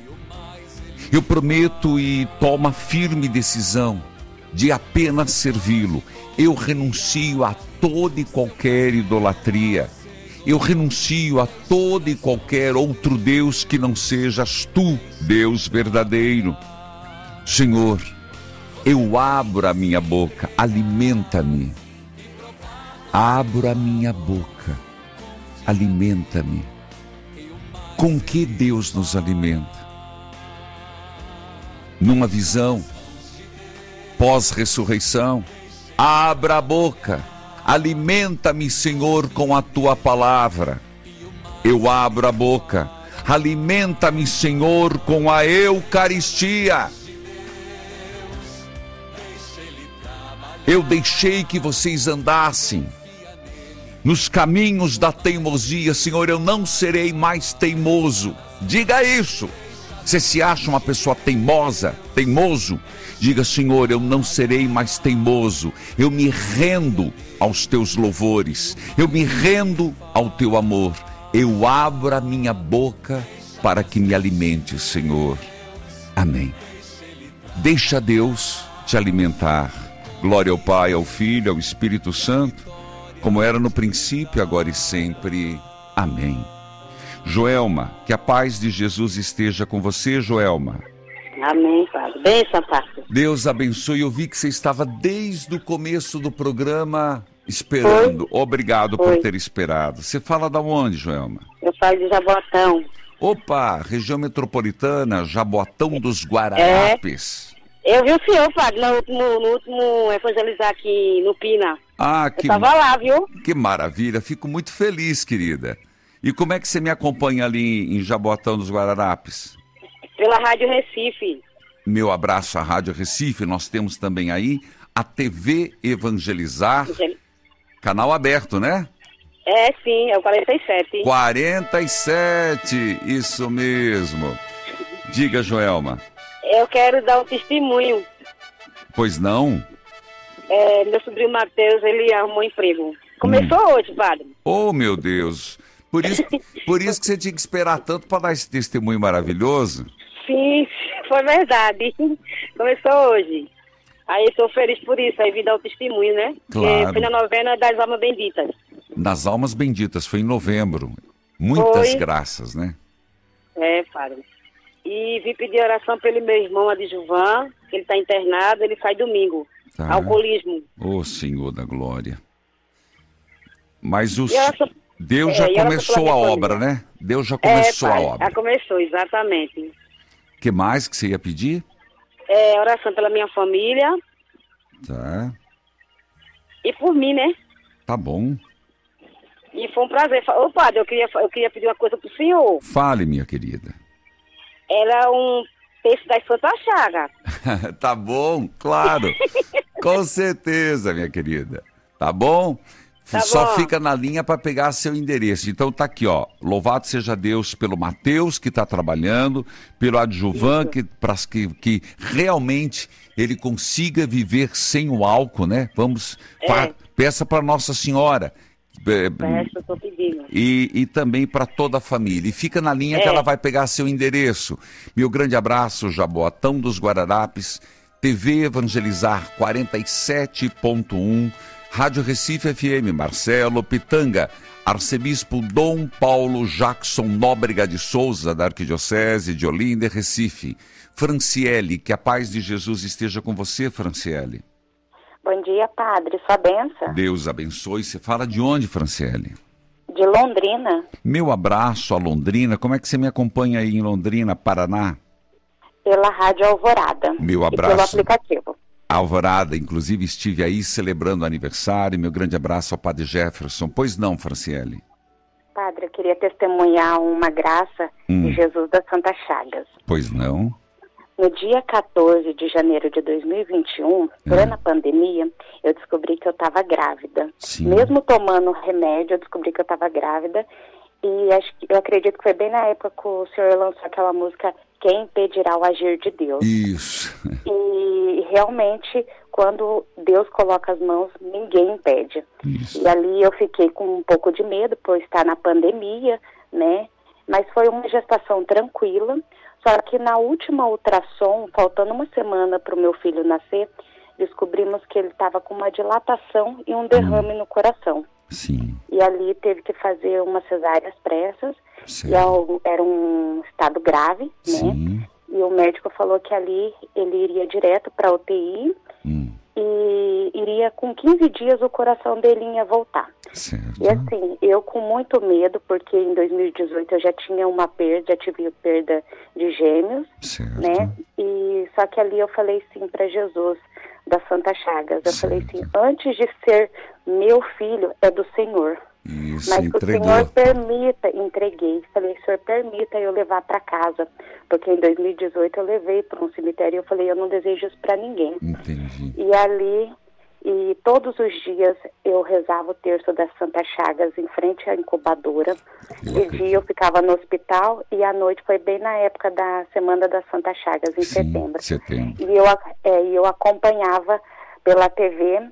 S7: e tomo a firme decisão de apenas servi-lo. Eu renuncio a toda e qualquer idolatria. Eu renuncio a todo e qualquer outro Deus que não sejas tu, Deus verdadeiro. Senhor, eu abro a minha boca, alimenta-me. Abro a minha boca, alimenta-me. Com que Deus nos alimenta? Numa visão pós-ressurreição, Abra a boca. Alimenta-me, Senhor, com a tua palavra. Eu abro a boca. Alimenta-me, Senhor, com a Eucaristia. Eu deixei que vocês andassem nos caminhos da teimosia. Senhor, eu não serei mais teimoso. Diga isso. Você se acha uma pessoa teimosa, teimoso? Diga, Senhor, eu não serei mais teimoso. Eu me rendo aos teus louvores. Eu me rendo ao teu amor. Eu abro a minha boca para que me alimente, Senhor. Amém. Deixa Deus te alimentar. Glória ao Pai, ao Filho, ao Espírito Santo, como era no princípio, agora e sempre. Amém. Joelma, que a paz de Jesus esteja com você, Joelma.
S1: Amém, Padre. Bênção, Padre.
S7: Deus abençoe. Eu vi que você estava desde o começo do programa esperando. Foi? Obrigado por ter esperado. Você fala da onde, Joelma?
S1: Eu falo de Jaboatão.
S7: Opa, região metropolitana, Jaboatão dos Guararapes.
S1: Eu vi o senhor, Padre, no último evangelizar aqui no Pina.
S7: Ah,
S1: eu tava lá, viu?
S7: Que maravilha, fico muito feliz, querida. E como é que você me acompanha ali em Jaboatão dos Guararapes?
S1: Pela Rádio Recife.
S7: Meu abraço à Rádio Recife. Nós temos também aí a TV Evangelizar, canal aberto, né?
S1: É, sim, é o 47.
S7: 47, isso mesmo. Diga, Joelma.
S1: Eu quero dar um testemunho.
S7: Pois não?
S1: Meu sobrinho Matheus, ele arrumou emprego. Começou hoje, Padre.
S7: Oh, meu Deus. Por isso que você tinha que esperar tanto para dar esse testemunho maravilhoso?
S1: Sim, foi verdade. Começou hoje. Aí estou feliz por isso, aí vim dar o testemunho, né?
S7: Claro.
S1: Porque foi na novena das Almas Benditas.
S7: Das Almas Benditas, foi em novembro. Muitas graças, né?
S1: É, Padre. E vim pedir oração pelo meu irmão Adjuvan, que ele está internado, ele sai domingo.
S7: Tá.
S1: Alcoolismo.
S7: Ô, Senhor da Glória. Mas Deus já começou a obra, né? Deus já começou a obra.
S1: Já começou, exatamente.
S7: O que mais que você ia pedir?
S1: Oração pela minha família.
S7: Tá.
S1: E por mim, né?
S7: Tá bom.
S1: E foi um prazer. Ô, Padre, eu queria pedir uma coisa pro senhor.
S7: Fale, minha querida.
S1: Era um texto da Santa Chaga.
S7: Tá bom, claro. Com certeza, minha querida. Tá bom?
S1: Tá
S7: Só
S1: bom.
S7: fica na linha para pegar seu endereço. Então tá aqui, ó. Louvado seja Deus pelo Matheus, que está trabalhando, pelo Adjuvan, que realmente ele consiga viver sem o álcool, né? Peça para Nossa Senhora.
S1: Peço, tô pedindo.
S7: E também para toda a família. E fica na linha que ela vai pegar seu endereço. Meu grande abraço, Jaboatão dos Guararapes, TV Evangelizar 47.1, Rádio Recife FM, Marcelo Pitanga, Arcebispo Dom Paulo Jackson Nóbrega de Souza, da Arquidiocese de Olinda e Recife. Franciele, que a paz de Jesus esteja com você, Franciele.
S3: Bom dia, Padre. Sua bênção.
S7: Deus abençoe. Você fala de onde, Franciele?
S3: De Londrina.
S7: Meu abraço a Londrina. Como é que você me acompanha aí em Londrina, Paraná?
S3: Pela Rádio Alvorada.
S7: Meu abraço.
S3: E pelo aplicativo.
S7: Alvorada, inclusive estive aí celebrando o aniversário. Meu grande abraço ao Padre Jefferson. Pois não, Franciele?
S3: Padre, eu queria testemunhar uma graça de Jesus das Santas Chagas.
S7: Pois não?
S3: No dia 14 de janeiro de 2021, durante a pandemia, eu descobri que eu estava grávida.
S7: Sim.
S3: Mesmo tomando remédio, eu descobri que eu estava grávida. E eu acredito que foi bem na época que o senhor lançou aquela música Quem Impedirá o Agir de Deus.
S7: Isso.
S3: E realmente, quando Deus coloca as mãos, ninguém impede.
S7: Isso.
S3: E ali eu fiquei com um pouco de medo por estar na pandemia, né? Mas foi uma gestação tranquila. Só que na última ultrassom, faltando uma semana para o meu filho nascer, descobrimos que ele estava com uma dilatação e um derrame no coração.
S7: Sim.
S3: E ali teve que fazer uma cesárea às pressas.
S7: Certo.
S3: E era um estado grave,
S7: Sim.
S3: né? E o médico falou que ali ele iria direto para a UTI e iria com 15 dias o coração dele ia voltar.
S7: Certo.
S3: E assim, eu com muito medo, porque em 2018 eu já tinha uma perda, já tive perda de gêmeos,
S7: certo.
S3: né? E só que ali eu falei sim para Jesus, da Santa Chagas. Eu falei assim, antes de ser meu filho, é do Senhor.
S7: Isso,
S3: mas
S7: entregou.
S3: o Senhor permita, entreguei. Falei, Senhor, permita eu levar para casa. Porque em 2018 eu levei para um cemitério e eu falei, eu não desejo isso para ninguém.
S7: Entendi.
S3: E ali, e todos os dias eu rezava o terço da Santa Chagas em frente à incubadora. De dia eu ficava no hospital e à noite foi bem na época da Semana da Santa Chagas, em setembro. E eu acompanhava pela TV,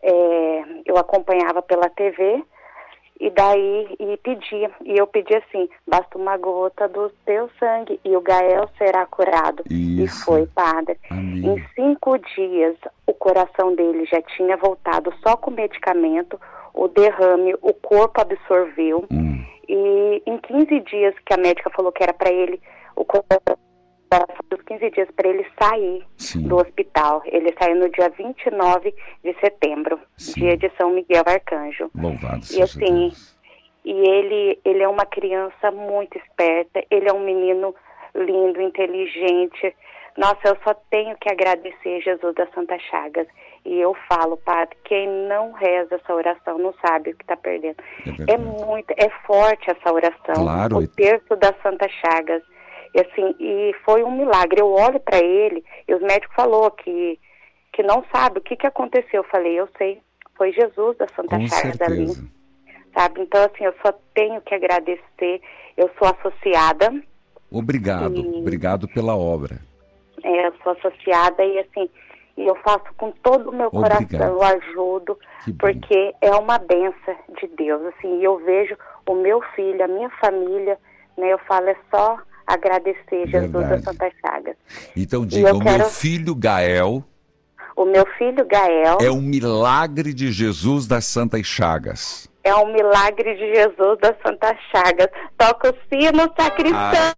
S3: e daí eu pedi assim, basta uma gota do teu sangue e o Gael será curado.
S7: Isso.
S3: E foi, padre.
S7: Amém.
S3: Em 5 dias o coração dele já tinha voltado só com medicamento, o derrame, o corpo absorveu. E em 15 dias que a médica falou que era para ele, o coração, 15 dias para ele sair do hospital. Ele saiu no dia 29 de setembro, dia de São Miguel Arcanjo.
S7: Louvado
S3: seja Deus. E ele é uma criança muito esperta, ele é um menino lindo, inteligente. Nossa, eu só tenho que agradecer Jesus da Santa Chagas. E eu falo, padre, quem não reza essa oração não sabe o que está perdendo. É forte essa oração.
S7: Claro.
S3: O terço da Santa Chagas. E assim, e foi um milagre. Eu olho para ele e os médicos falaram que não sabe o que aconteceu. Eu falei, eu sei, foi Jesus da Santa Chagas ali. Sabe? Então, assim, eu só tenho que agradecer. Eu sou associada.
S7: Obrigado pela obra.
S3: Eu sou associada e assim, eu faço com todo o meu coração, eu ajudo, porque é uma benção de Deus. Assim, eu vejo o meu filho, a minha família, né? Eu falo, é só agradecer Jesus da Santa Chagas.
S7: Então diga, meu filho Gael...
S3: O meu filho Gael...
S7: É um milagre de Jesus das Santas Chagas.
S3: É um milagre de Jesus das Santas Chagas. Toca o sino, sacristão.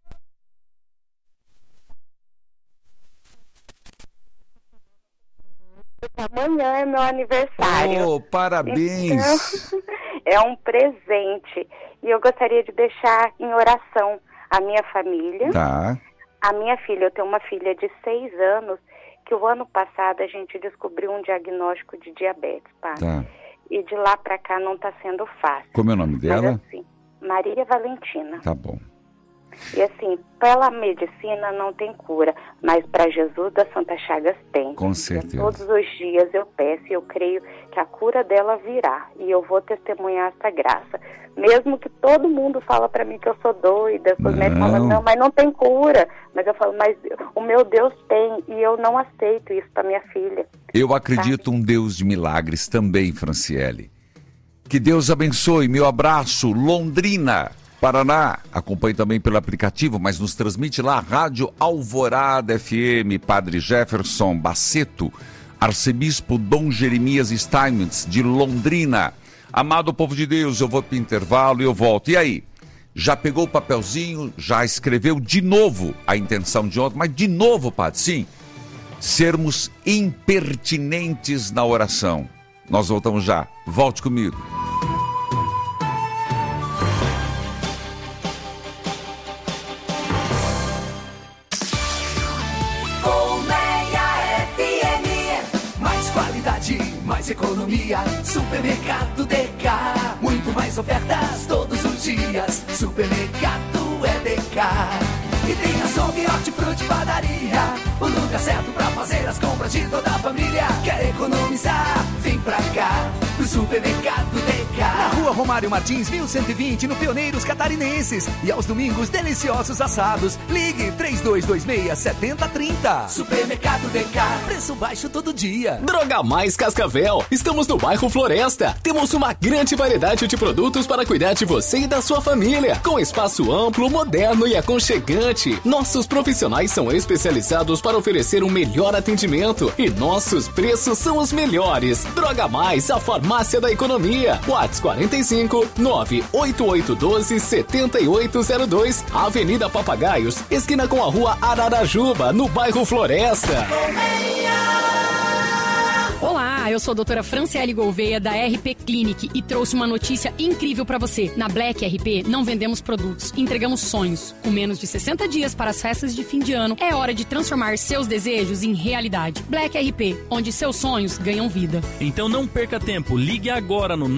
S3: Amanhã é meu aniversário.
S7: Oh, parabéns!
S3: Então, é um presente. E eu gostaria de deixar em oração a minha família.
S7: Tá.
S3: A minha filha, eu tenho uma filha de 6 anos, que o ano passado a gente descobriu um diagnóstico de diabetes, pá.
S7: Tá.
S3: E de lá pra cá não tá sendo fácil.
S7: Como é o nome dela?
S3: Mas, assim, Maria Valentina.
S7: Tá bom.
S3: E assim, pela medicina não tem cura, mas para Jesus da Santa Chagas tem.
S7: Com certeza.
S3: E todos os dias eu peço e eu creio que a cura dela virá. E eu vou testemunhar essa graça. Mesmo que todo mundo fala para mim que eu sou doida, os médicos falam, não, mas não tem cura. Mas eu falo, mas o meu Deus tem, e eu não aceito isso para minha filha.
S7: Eu acredito um Deus de milagres também, Franciele. Que Deus abençoe. Meu abraço, Londrina, Paraná. Acompanhe também pelo aplicativo, mas nos transmite lá, Rádio Alvorada FM, Padre Jefferson Baceto, Arcebispo Dom Jeremias Steinmetz, de Londrina. Amado povo de Deus, eu vou para o intervalo e eu volto. E aí? Já pegou o papelzinho? Já escreveu de novo a intenção de ontem? Mas de novo, padre, sim. Sermos impertinentes na oração. Nós voltamos já. Volte comigo.
S12: Mais economia, Supermercado DK. Muito mais ofertas todos os dias. Supermercado é DK. E tem açougue, hortifruti, padaria. O lugar certo pra fazer as compras de toda a família. Quer economizar? Vem pra cá, pro Supermercado DK.
S8: Na Rua Romário Martins, 1120, no Pioneiros Catarinenses. E aos domingos, deliciosos assados. Ligue 3226-7030.
S12: Supermercado DK.
S8: Preço baixo todo dia.
S9: Droga Mais Cascavel. Estamos no bairro Floresta. Temos uma grande variedade de produtos para cuidar de você e da sua família. Com espaço amplo, moderno e aconchegante. Nossos profissionais são especializados para oferecer um melhor atendimento. E nossos preços são os melhores. Droga Mais, a farmácia da economia. WhatsApp 45 98812 7802. Avenida Papagaios, esquina com a Rua Ararajuba, no bairro Floresta.
S10: Olá, eu sou a doutora Franciele Gouveia da RP Clinic e trouxe uma notícia incrível para você. Na Black RP não vendemos produtos, entregamos sonhos. Com menos de 60 dias para as festas de fim de ano, é hora de transformar seus desejos em realidade. Black RP, onde seus sonhos ganham vida.
S11: Então não perca tempo, ligue agora no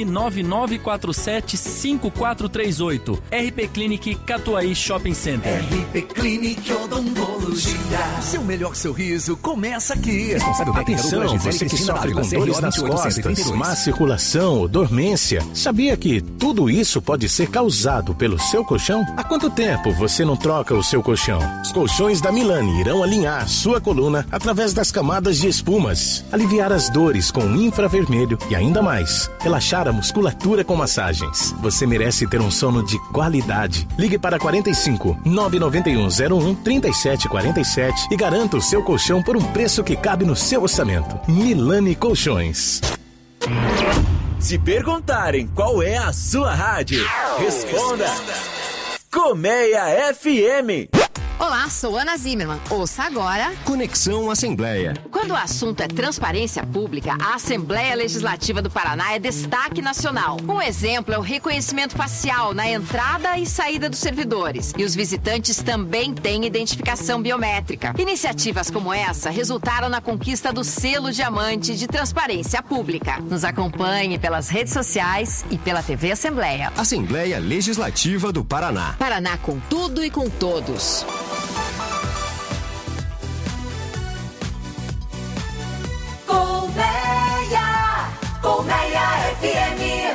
S11: 999475438. RP Clinic Catuaí Shopping Center.
S8: RP Clinic Odontologia. Seu melhor sorriso começa aqui.
S13: Atenção, você que sofre com dores nas costas, má circulação, dormência. Sabia que tudo isso pode ser causado pelo seu colchão? Há quanto tempo você não troca o seu colchão? Os colchões da Milani irão alinhar sua coluna através das camadas de espumas, aliviar as dores com infravermelho e ainda mais, relaxar a musculatura com massagens. Você merece ter um sono de qualidade. Ligue para 45 991 01 3747 e garanta o seu colchão por um preço que cabe no seu orçamento. Milani Colchões.
S23: Se perguntarem qual é a sua rádio, responda Colmeia FM.
S14: Olá, sou Ana Zimmermann. Ouça agora
S23: Conexão Assembleia.
S14: Quando o assunto é transparência pública, a Assembleia Legislativa do Paraná é destaque nacional. Um exemplo é o reconhecimento facial na entrada e saída dos servidores. E os visitantes também têm identificação biométrica. Iniciativas como essa resultaram na conquista do selo Diamante de Transparência Pública. Nos acompanhe pelas redes sociais e pela TV Assembleia.
S23: Assembleia Legislativa do Paraná.
S14: Paraná com tudo e com todos.
S12: Colmeia FM.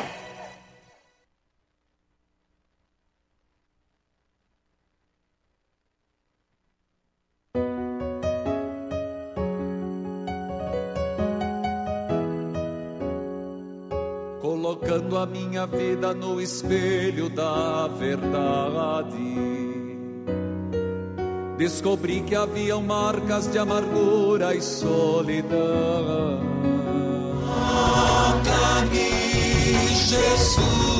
S6: Colocando a minha vida no espelho da verdade, descobri que haviam marcas de amargura e solidão. Toca-me, Jesus,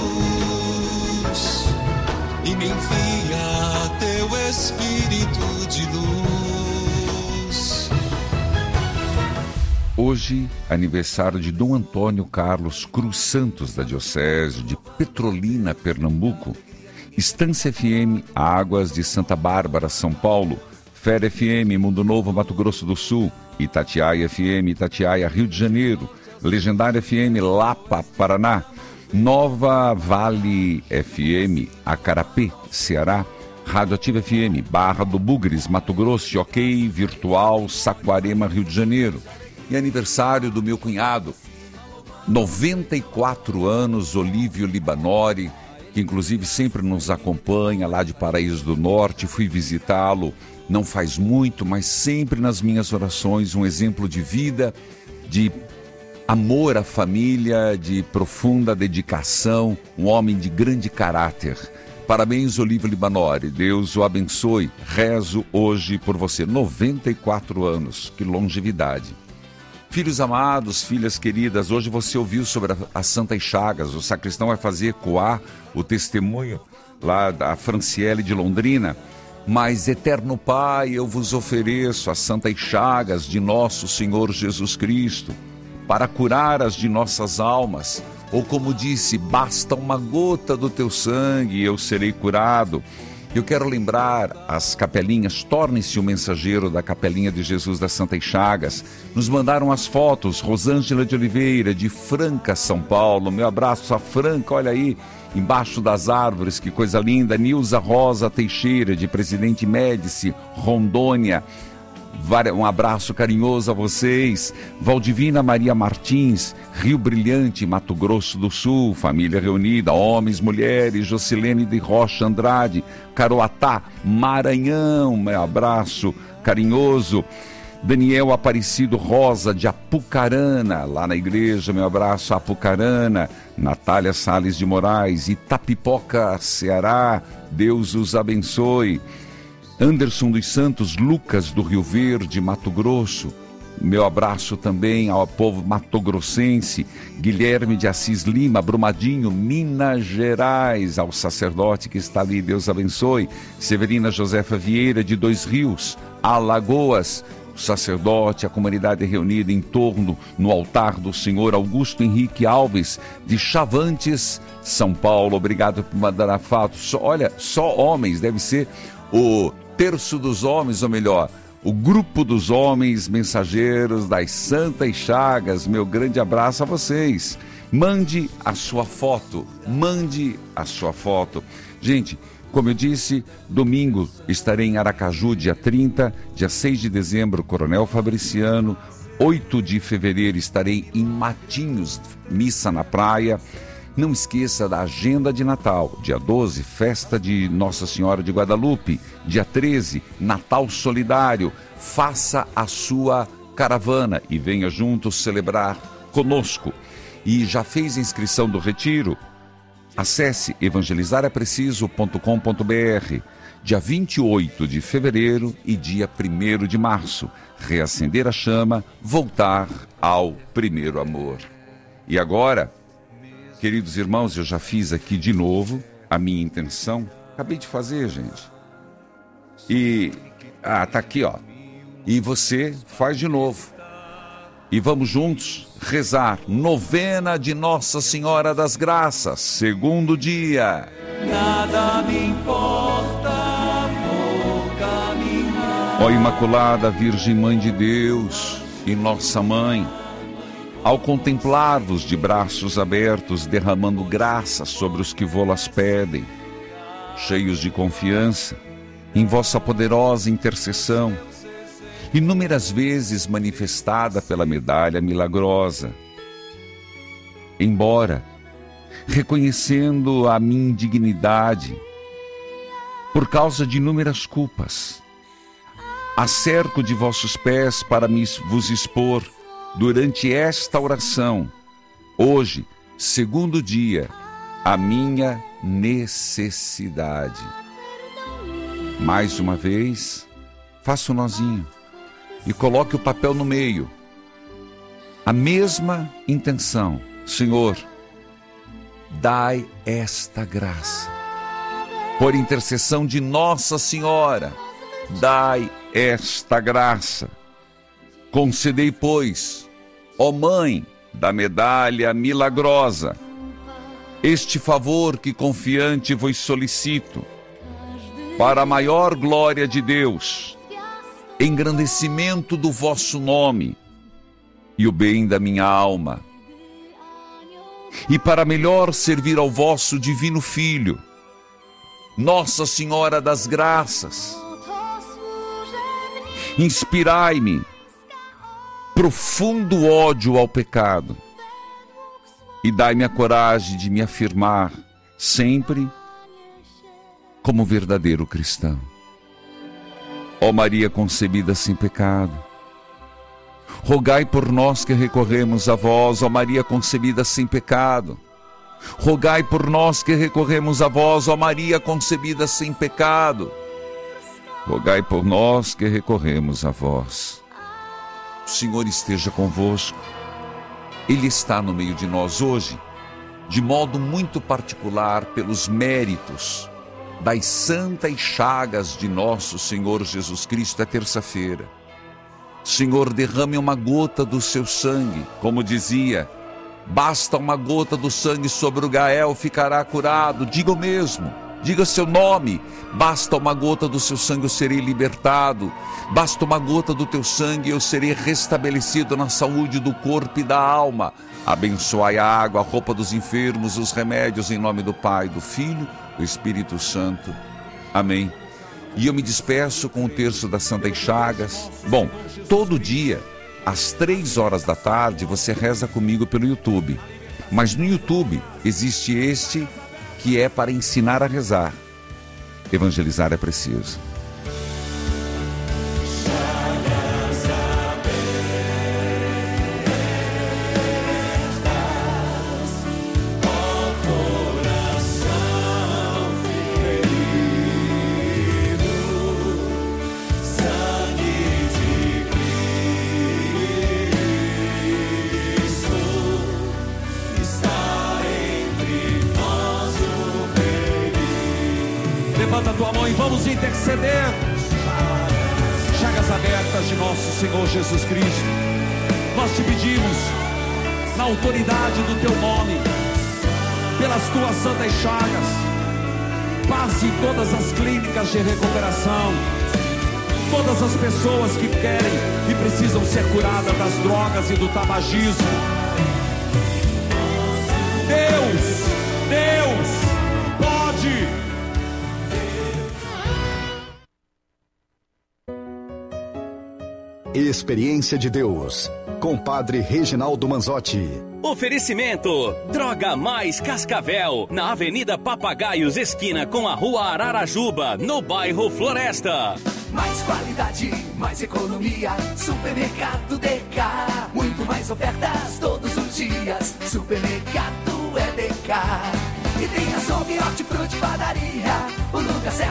S6: e me envia teu Espírito de luz.
S7: Hoje, aniversário de Dom Antônio Carlos Cruz Santos, da Diocese de Petrolina, Pernambuco. Estância FM, Águas de Santa Bárbara, São Paulo. Fera FM, Mundo Novo, Mato Grosso do Sul. Itatiaia FM, Itatiaia, Rio de Janeiro. Legendária FM, Lapa, Paraná. Nova Vale FM, Acarapé, Ceará. Rádio Ativa FM, Barra do Bugres, Mato Grosso. OK Virtual, Saquarema, Rio de Janeiro. E aniversário do meu cunhado, 94 anos, Olívio Libanori, que inclusive sempre nos acompanha lá de Paraíso do Norte. Fui visitá-lo não faz muito, mas sempre nas minhas orações, um exemplo de vida, de amor à família, de profunda dedicação, um homem de grande caráter. Parabéns, Olívio Libanori, Deus o abençoe. Rezo hoje por você, 94 anos, que longevidade. Filhos amados, filhas queridas, hoje você ouviu sobre as Santas Chagas. O sacristão vai fazer ecoar o testemunho lá da Franciele de Londrina. Mas, eterno Pai, eu vos ofereço as Santas Chagas de nosso Senhor Jesus Cristo, para curar as de nossas almas. Ou como disse, basta uma gota do teu sangue e eu serei curado. Eu quero lembrar as capelinhas, torne-se o mensageiro da Capelinha de Jesus das Santas Chagas. Nos mandaram as fotos, Rosângela de Oliveira, de Franca, São Paulo. Meu abraço a Franca, olha aí, embaixo das árvores, que coisa linda. Nilza Rosa Teixeira, de Presidente Médici, Rondônia. Um abraço carinhoso a vocês. Valdivina Maria Martins, Rio Brilhante, Mato Grosso do Sul, família reunida, homens, mulheres, Jocilene de Rocha Andrade, Caroatá, Maranhão, meu abraço carinhoso. Daniel Aparecido Rosa, de Apucarana, lá na igreja, meu abraço a Apucarana. Natália Salles de Moraes, Itapipoca, Ceará, Deus os abençoe. Anderson dos Santos Lucas, do Rio Verde, Mato Grosso. Meu abraço também ao povo matogrossense. Guilherme de Assis Lima, Brumadinho, Minas Gerais, ao sacerdote que está ali, Deus abençoe. Severina Josefa Vieira, de Dois Rios, Alagoas. sacerdote, a comunidade reunida em torno no altar do Senhor Augusto Henrique Alves, de Chavantes, São Paulo. Obrigado por mandar a foto. Olha, só homens, deve ser o terço dos homens, ou melhor, o grupo dos homens mensageiros das Santas Chagas. Meu grande abraço a vocês. Mande a sua foto, mande a sua foto. Gente, como eu disse, domingo estarei em Aracaju, dia 30, dia 6 de dezembro, Coronel Fabriciano, 8 de fevereiro estarei em Matinhos, missa na praia. Não esqueça da agenda de Natal, dia 12, festa de Nossa Senhora de Guadalupe, dia 13, Natal Solidário. Faça a sua caravana e venha juntos celebrar conosco. E já fez a inscrição do retiro? Acesse evangelizarepreciso.com.br. Dia 28 de fevereiro e dia 1º de março. Reacender a chama, voltar ao primeiro amor. E agora, queridos irmãos, eu já fiz aqui de novo a minha intenção. Acabei de fazer, gente. E, tá aqui, ó. E você faz de novo. E vamos juntos rezar novena de Nossa Senhora das Graças, segundo dia.
S12: Nada me importa, vou caminhar.
S7: Ó Imaculada Virgem Mãe de Deus e Nossa Mãe, ao contemplar-vos de braços abertos, derramando graças sobre os que vô-las pedem, cheios de confiança em vossa poderosa intercessão, inúmeras vezes manifestada pela medalha milagrosa. Embora, reconhecendo a minha indignidade, por causa de inúmeras culpas, acerco de vossos pés para vos expor durante esta oração, hoje, segundo dia, a minha necessidade. Mais uma vez, faça um nozinho e coloque o papel no meio. A mesma intenção. Senhor, dai esta graça. Por intercessão de Nossa Senhora, dai esta graça. Concedei, pois, ó Mãe da medalha milagrosa, este favor que confiante vos solicito, para a maior glória de Deus, engrandecimento do vosso nome e o bem da minha alma, e para melhor servir ao vosso divino Filho, Nossa Senhora das Graças. Inspirai-me profundo ódio ao pecado e dai-me a coragem de me afirmar sempre como verdadeiro cristão. Ó Maria concebida sem pecado, rogai por nós que recorremos a vós. Ó Maria concebida sem pecado, rogai por nós que recorremos a vós. Ó Maria concebida sem pecado, rogai por nós que recorremos a vós. O Senhor esteja convosco. Ele está no meio de nós hoje, de modo muito particular, pelos méritos das santas chagas de nosso Senhor Jesus Cristo. É terça-feira. Senhor, derrame uma gota do seu sangue. Como dizia, basta uma gota do sangue sobre o Gael, ficará curado. Diga o mesmo, diga seu nome. Basta uma gota do seu sangue, eu serei libertado. Basta uma gota do teu sangue, eu serei restabelecido na saúde do corpo e da alma. Abençoai a água, a roupa dos enfermos, os remédios, em nome do Pai, do Filho, do Espírito Santo. Amém. E eu me despeço com o terço das Santas Chagas. Bom, todo dia, às 3 horas da tarde, você reza comigo pelo YouTube. Mas no YouTube existe este que é para ensinar a rezar. Evangelizar é preciso.
S15: Levanta a tua mão e vamos interceder. chagas abertas de nosso Senhor Jesus Cristo. Nós te pedimos, na autoridade do teu nome, pelas tuas santas chagas, passe em todas as clínicas de recuperação, todas as pessoas que querem e precisam ser curadas das drogas e do tabagismo. Deus pode.
S24: Experiência de Deus, com Padre Reginaldo Manzotti.
S11: Oferecimento: Droga Mais Cascavel, na Avenida Papagaios, esquina com a Rua Ararajuba, no bairro Floresta.
S12: Mais qualidade, mais economia, Supermercado DK. Muito mais ofertas todos os dias, Supermercado é DK. E tem açougue, hortifruti, padaria, o